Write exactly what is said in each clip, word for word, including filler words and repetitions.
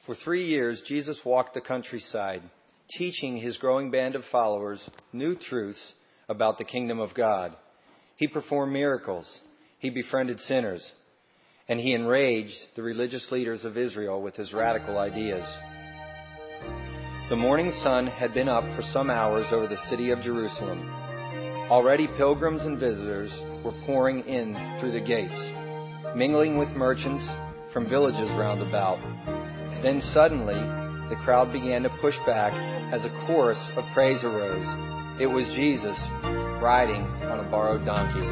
For three years, Jesus walked the countryside, teaching his growing band of followers new truths about the kingdom of God. He performed miracles, he befriended sinners, and he enraged the religious leaders of Israel with his radical ideas. The morning sun had been up for some hours over the city of Jerusalem. Already pilgrims and visitors were pouring in through the gates, mingling with merchants from villages round about. Then suddenly, the crowd began to push back as a chorus of praise arose. It was Jesus riding on a borrowed donkey.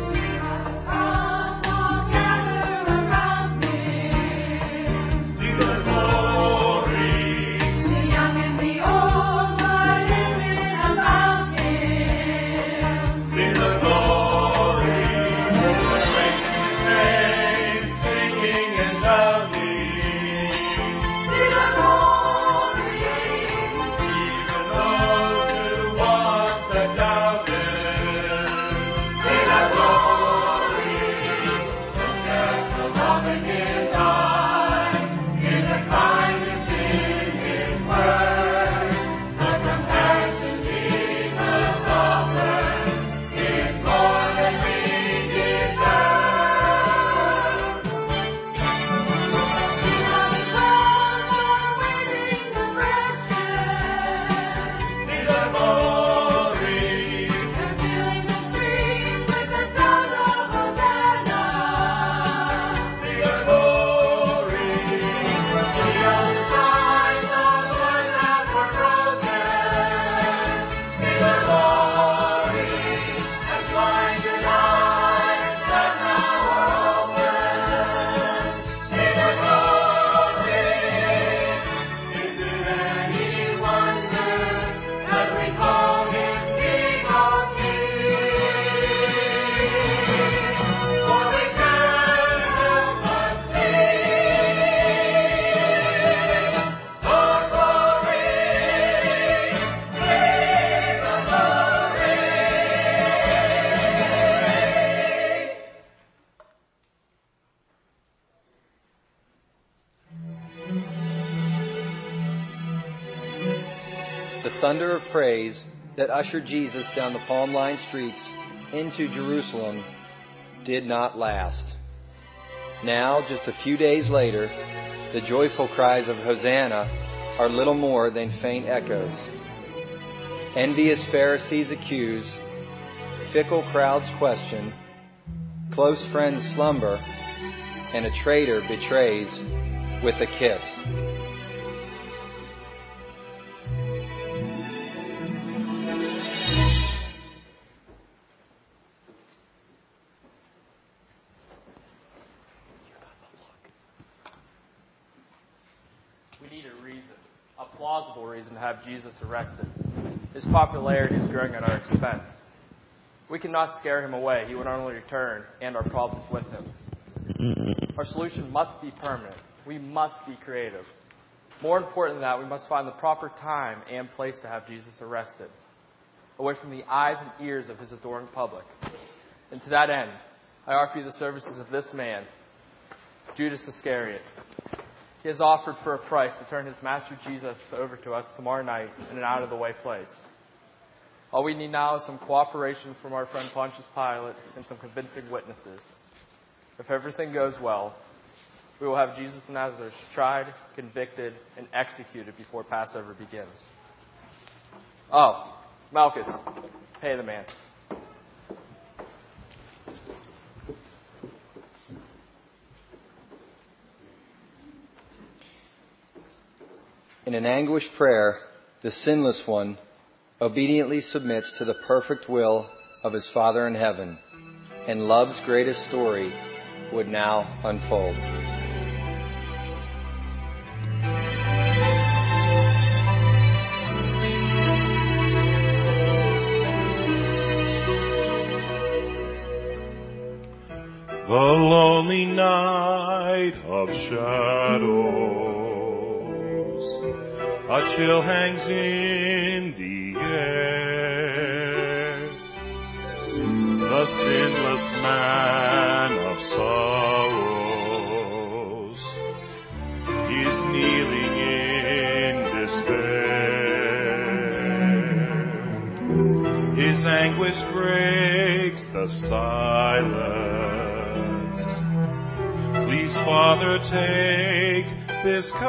The thunder of praise that ushered Jesus down the palm-lined streets into Jerusalem did not last. Now, just a few days later, the joyful cries of Hosanna are little more than faint echoes. Envious Pharisees accuse, fickle crowds question, close friends slumber, and a traitor betrays with a kiss. We need a reason, a plausible reason to have Jesus arrested. His popularity is growing at our expense. We cannot scare him away. He would only return, and our problems with him. Our solution must be permanent. We must be creative. More important than that, we must find the proper time and place to have Jesus arrested, away from the eyes and ears of his adoring public. And to that end, I offer you the services of this man, Judas Iscariot. He has offered for a price to turn his master Jesus over to us tomorrow night in an out-of-the-way place. All we need now is some cooperation from our friend Pontius Pilate and some convincing witnesses. If everything goes well, we will have Jesus of Nazareth tried, convicted, and executed before Passover begins. Oh, Malchus, pay the man. In an anguished prayer, the sinless one obediently submits to the perfect will of his Father in heaven, and love's greatest story would now unfold. The lonely night of shadows, a chill hangs in the air. The sinless man of sorrows is kneeling in anguish breaks the silence. Please, Father, take this cup.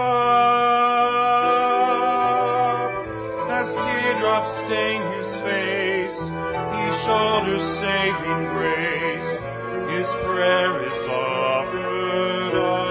As teardrops stain his face, he shoulders saving grace. His prayer is offered up.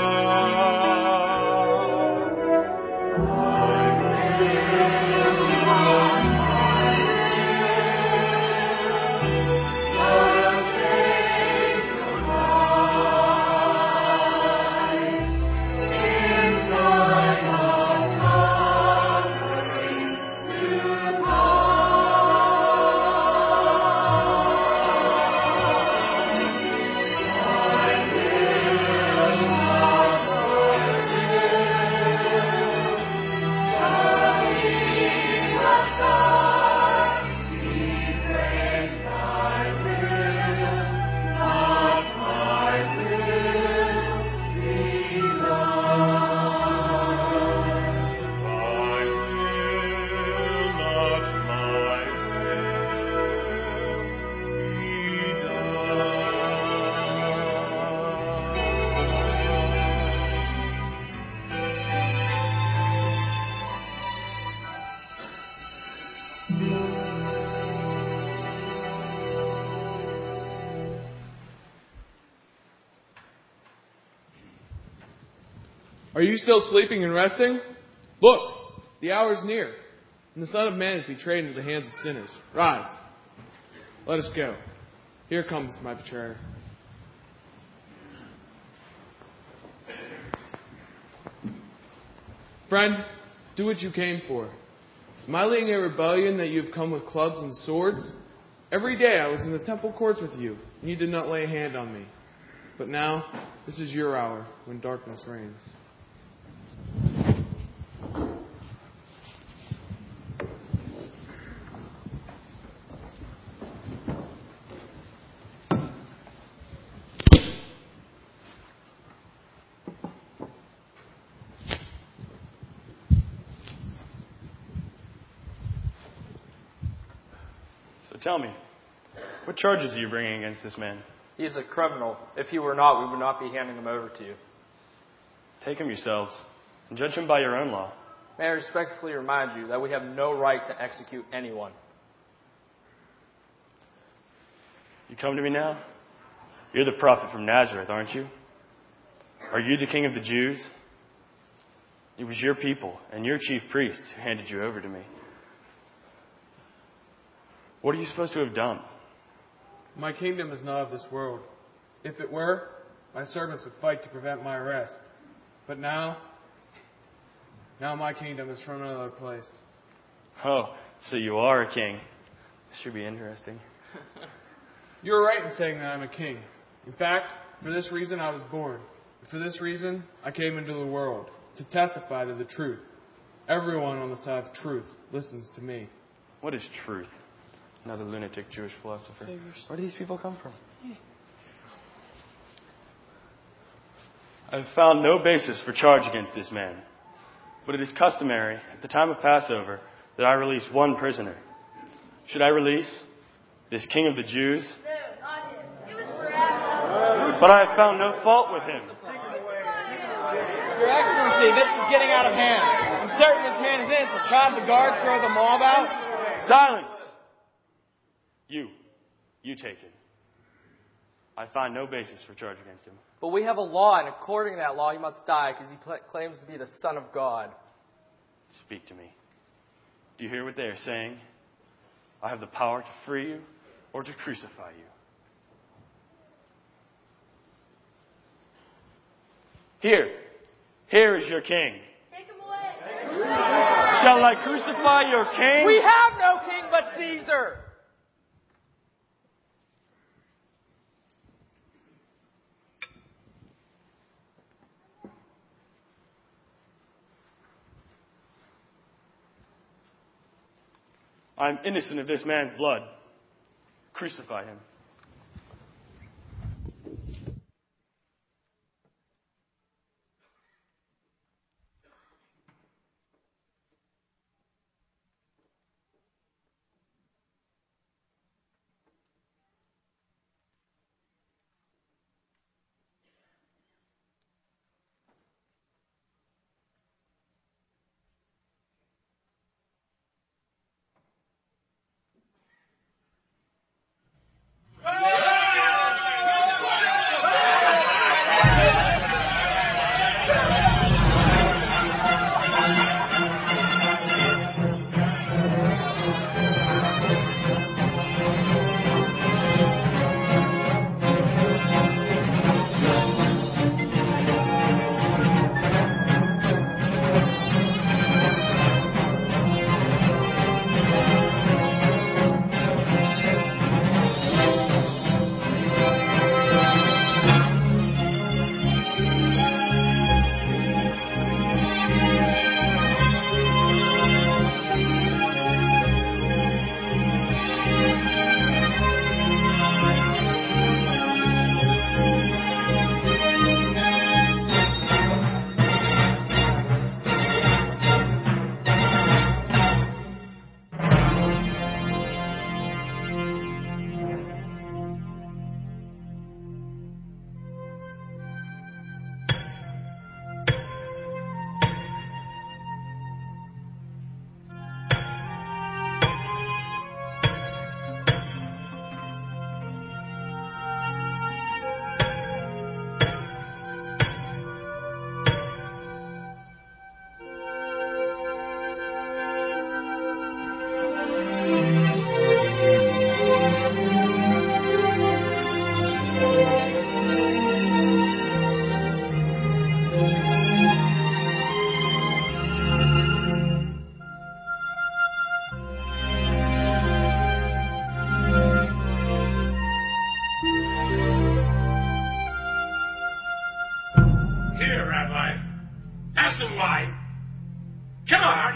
Are you still sleeping and resting? Look, the hour is near, and the Son of Man is betrayed into the hands of sinners. Rise, let us go. Here comes my betrayer. Friend, do what you came for. Am I leading a rebellion that you have come with clubs and swords? Every day I was in the temple courts with you, and you did not lay a hand on me. But now, this is your hour when darkness reigns. So tell me, what charges are you bringing against this man? He is a criminal. If he were not, we would not be handing him over to you. Take him yourselves and judge him by your own law. May I respectfully remind you that we have no right to execute anyone. You come to me now? You're the prophet from Nazareth, aren't you? Are you the king of the Jews? It was your people and your chief priests who handed you over to me. What are you supposed to have done? My kingdom is not of this world. If it were, my servants would fight to prevent my arrest. But now, now my kingdom is from another place. Oh, so you are a king. This should be interesting. You are right in saying that I'm a king. In fact, for this reason I was born. And for this reason I came into the world, to testify to the truth. Everyone on the side of truth listens to me. What is truth? Another lunatic Jewish philosopher. Where do these people come from? I have found no basis for charge against this man. But it is customary at the time of Passover that I release one prisoner. Should I release this king of the Jews? No, not him. It was Barabbas. But I have found no fault with him. Your Excellency, this is getting out of hand. I'm certain this man is innocent. Try have the guards throw the mob out. Silence! You. You take him. I find no basis for charge against him. But we have a law, and according to that law, he must die because he cl- claims to be the Son of God. Speak to me. Do you hear what they are saying? I have the power to free you or to crucify you. Here. Here is your king. Take him away. Shall I crucify your king? We have no king but Caesar! I am innocent of this man's blood. Crucify him.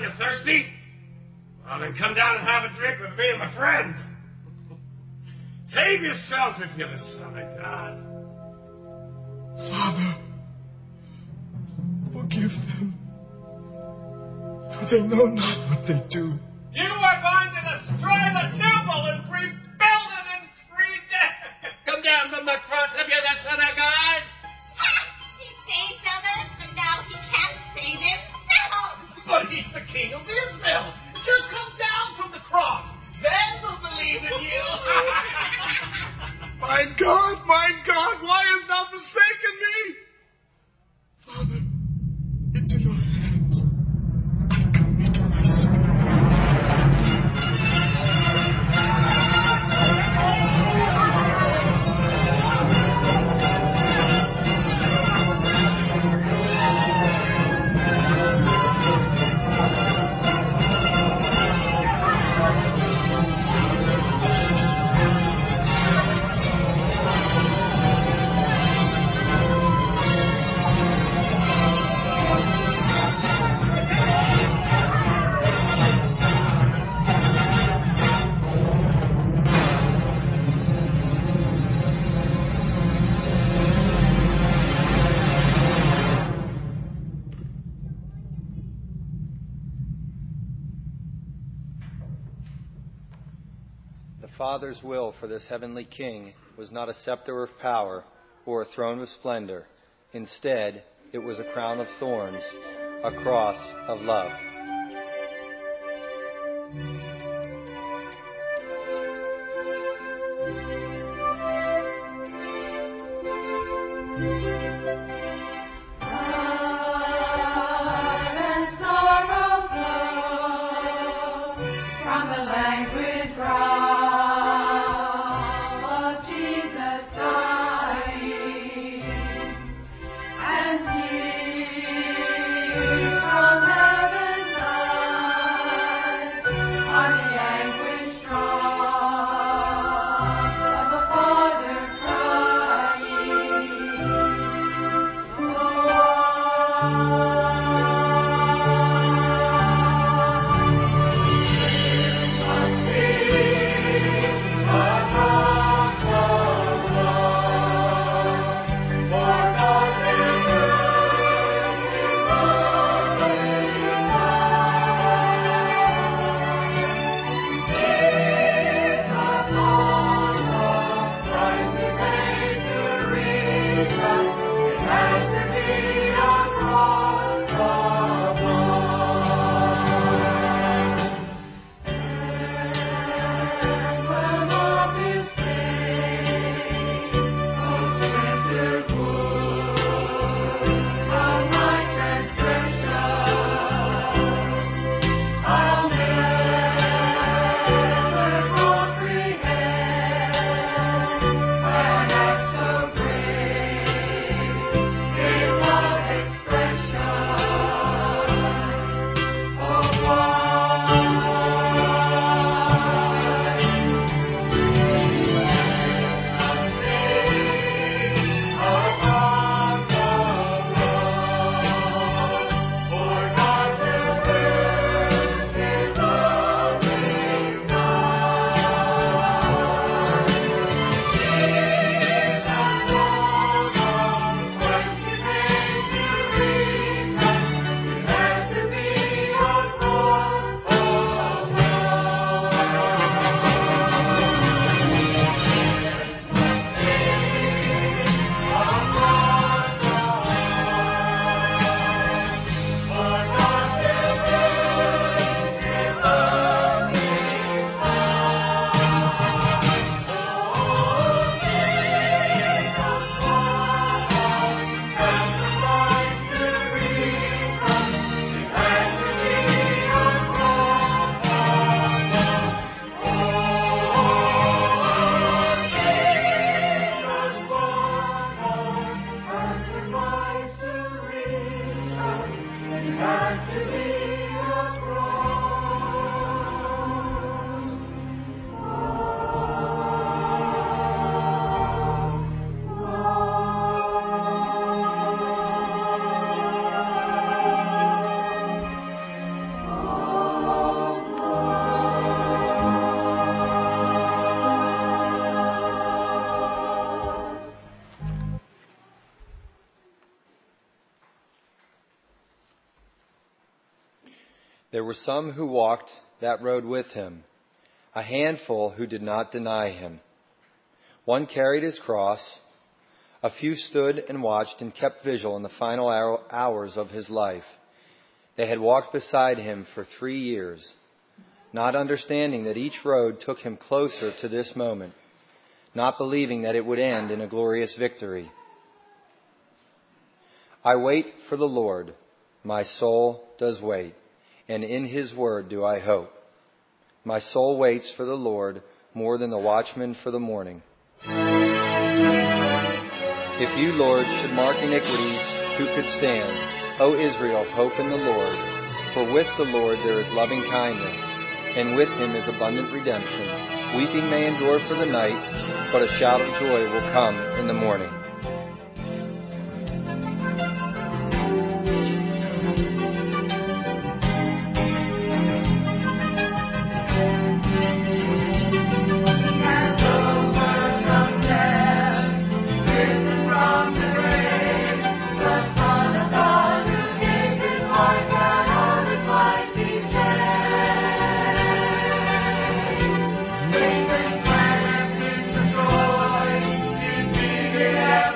you thirsty? Well, then come down and have a drink with me and my friends. Save yourself if you're the Son of God. Father, forgive them, for they know not what they do. You are going to destroy the temple and rebuild it in three days. Come down from the cross if you're the Son of God. He saved others, but now he can't save himself. But he's the King of Israel. Just come down from the cross. Then we'll believe in you. My God, my God, why hast thou forsaken me? Father, into your hands I commit my spirit. The Father's will for this heavenly King was not a scepter of power or a throne of splendor. Instead, it was a crown of thorns, a cross of love. Father crying. There were some who walked that road with him, a handful who did not deny him. One carried his cross. A few stood and watched and kept vigil in the final hours of his life. They had walked beside him for three years, not understanding that each road took him closer to this moment, not believing that it would end in a glorious victory. I wait for the Lord, my soul does wait, and in his word do I hope. My soul waits for the Lord more than the watchman for the morning. If you, Lord, should mark iniquities, who could stand? O Israel, hope in the Lord. For with the Lord there is loving kindness, and with him is abundant redemption. Weeping may endure for the night, but a shout of joy will come in the morning. Yeah.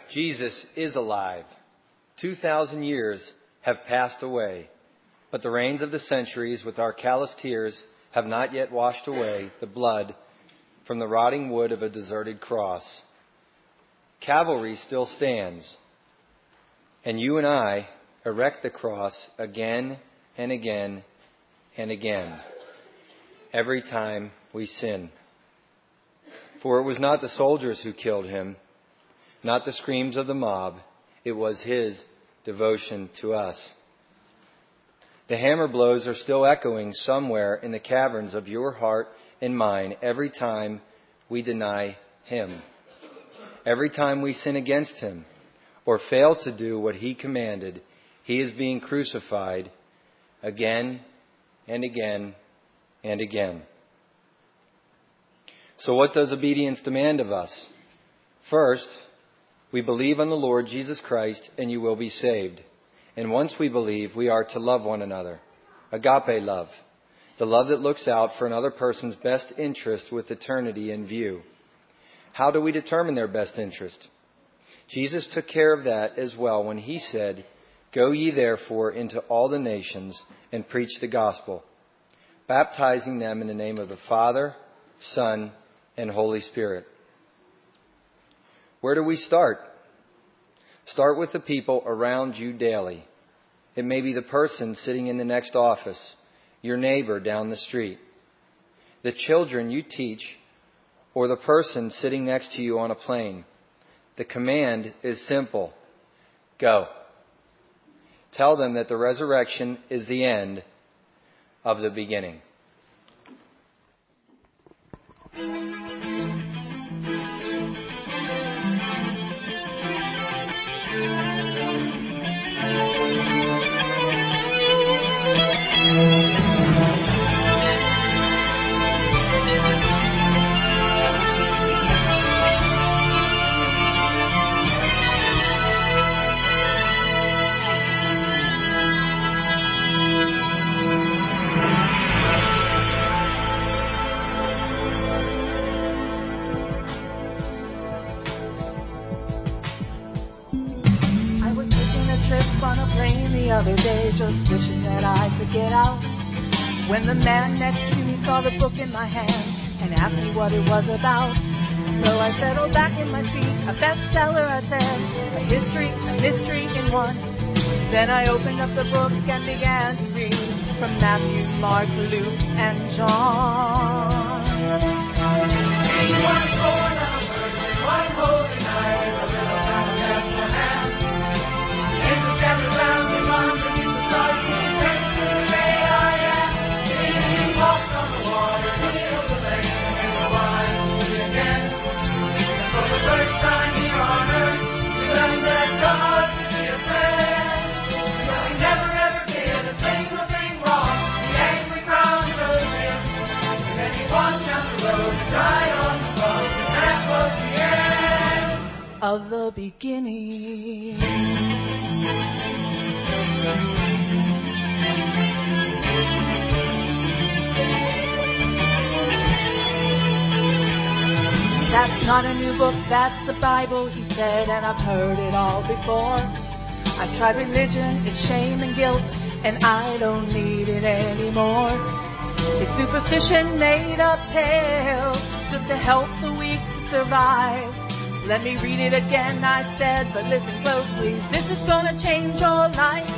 Jesus is alive. Two thousand years have passed away, but the rains of the centuries with our callous tears have not yet washed away the blood from the rotting wood of a deserted cross. Calvary still stands, and you and I erect the cross again and again and again, every time we sin. For it was not the soldiers who killed him, not the screams of the mob, it was his devotion to us. The hammer blows are still echoing somewhere in the caverns of your heart and mine every time we deny him, every time we sin against him or fail to do what he commanded. He is being crucified again and again and again. So what does obedience demand of us? First, we believe on the Lord Jesus Christ and you will be saved. And once we believe, we are to love one another. Agape love. The love that looks out for another person's best interest with eternity in view. How do we determine their best interest? Jesus took care of that as well when he said, "Go ye therefore into all the nations and preach the gospel, baptizing them in the name of the Father, Son, and Holy Spirit." Where do we start? Start with the people around you daily. It may be the person sitting in the next office, your neighbor down the street, the children you teach, or the person sitting next to you on a plane. The command is simple. Go. Tell them that the resurrection is the end of the beginning. The other day, just wishing that I could get out, when the man next to me saw the book in my hand and asked me what it was about. So I settled back in my seat, a bestseller, I said, a history, a mystery in one. Then I opened up the book and began to read from Matthew, Mark, Luke, and John. He was born on a Thursday, one holy night, in a little town of Bethlehem. The angels gathered round him underneath the stars, singing praise to the great I am. He walked on the water, healed the lame, and the blind to see again. And for the first time here on earth, we learned that God could be a friend. But he never ever did a single thing wrong. The angry crowd chose him, and then he walked down the road and died on the cross, and that was the end of the beginning. That's not a new book, that's the Bible, he said, and I've heard it all before. I've tried religion, it's shame and guilt, and I don't need it anymore. It's superstition, made up tales, just to help the weak to survive. Let me read it again, I said, but listen closely, this is gonna change your life.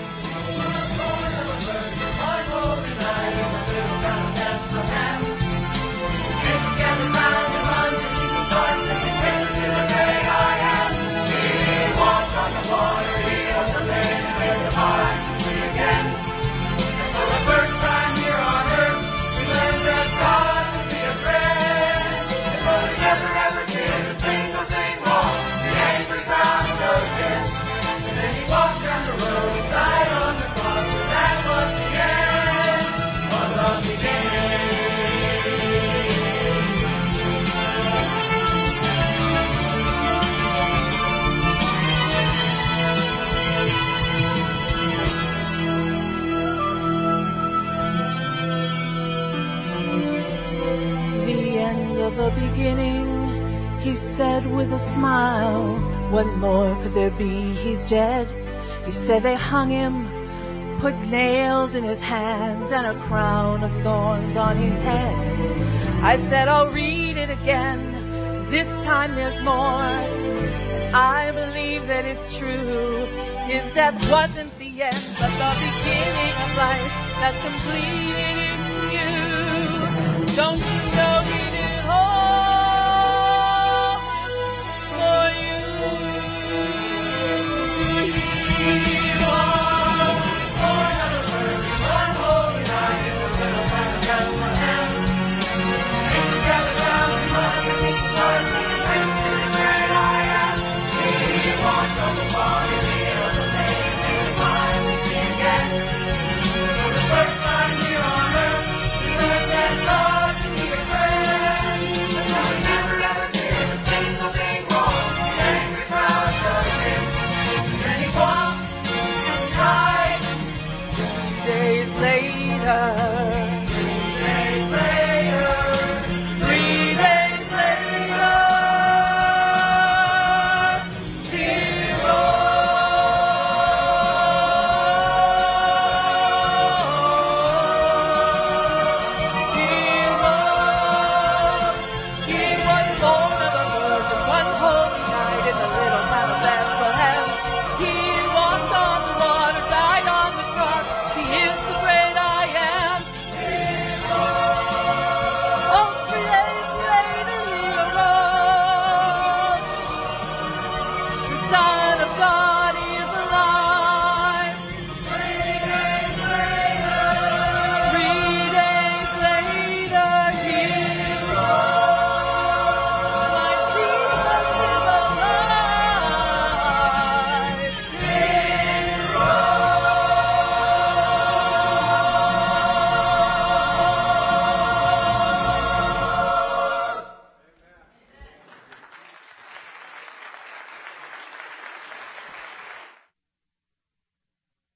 The beginning, he said with a smile, What more could there be? He's dead. You said they hung him, put nails in his hands and a crown of thorns on his head. I said I'll read it again. This time there's more. And I believe that it's true. His death wasn't the end, but the beginning of life that's completed in you. Don't you know he did it all for you? He was born of a virgin on holy night in the little town of Bethlehem. Angels gathered round him underneath the stars, singing praise to the great I am. He walked on the water, healed the lame, made the blind to see again. For the first time here on earth, he learned that God can be a friend. Until he never ever did a single thing wrong, the angry crowd judged him. Then he walked and died. Days later,